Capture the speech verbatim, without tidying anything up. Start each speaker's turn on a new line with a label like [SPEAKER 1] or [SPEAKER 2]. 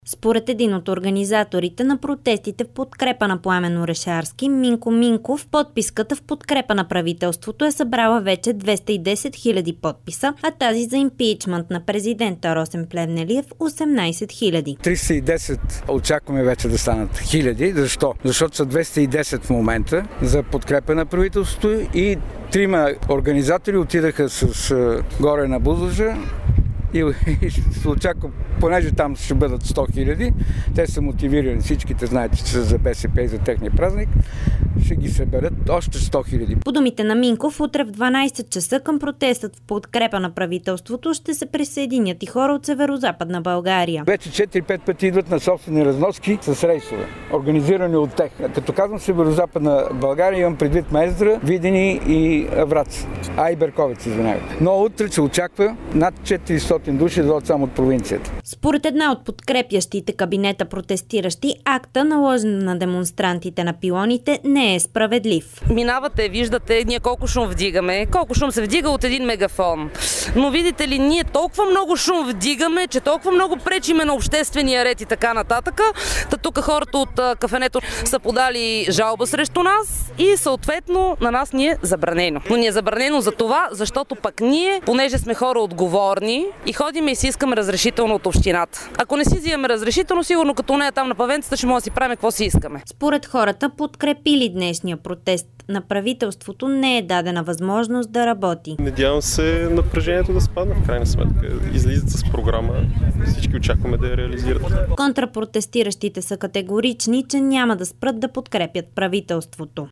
[SPEAKER 1] Според един от организаторите на протестите в подкрепа на Пламен Орешарски, Минко Минков, подписката в подкрепа на правителството е събрала вече двеста и десет хиляди подписа, а тази за импичмент на президента Росен Плевнелиев – осемнайсет хиляди.
[SPEAKER 2] триста и десет очакваме вече да станат хиляди. Защо? Защото са двеста и десет в момента за подкрепа на правителството и трима организатори отидаха с горе на Бузлуджа. И, и се очаква, понеже там ще бъдат сто хиляди, те са мотивирани, всичките знаете, че са за БСП и за техния празник, ще ги съберат още сто хиляди.
[SPEAKER 1] По думите на Минков, утре в дванайсет часа към протестът в подкрепа на правителството ще се присъединят и хора от северо-западна България.
[SPEAKER 2] Вече четири-пет пъти идват на собствени разноски с рейсове, организирани от тех. Като казвам северо-западна България, имам предвид Мездра, Видини и Враца. А и Берковец, извинявайте. Но утре се очаква над четиристотин души да само от провинцията.
[SPEAKER 1] Според една от подкрепящите кабинета протестиращи, акта, наложен на демонстрантите на пилоните, не е справедлив.
[SPEAKER 3] Минавате, виждате, ние колко шум вдигаме, колко шум се вдига от един мегафон. Но видите ли, ние толкова много шум вдигаме, че толкова много пречиме на обществения ред и така нататък. Та тук хората от кафенето са подали жалба срещу нас и съответно на нас ни е забранено. Но ни е забранено за това, защото пък ние, понеже сме хора отговорни и ходиме и си искаме разрешително от общината. Ако не си взимаме разрешително, сигурно като не е там на павенцата, ще може да си правим какво си искаме.
[SPEAKER 1] Според хората, подкрепили днешния протест на правителството, не е дадена възможност да работи.
[SPEAKER 4] Надявам се напрежението да спадне в крайна сметка. Излизат с програма, всички очакваме да я реализират.
[SPEAKER 1] Контрапротестиращите са категорични, че няма да спрат да подкрепят правителството.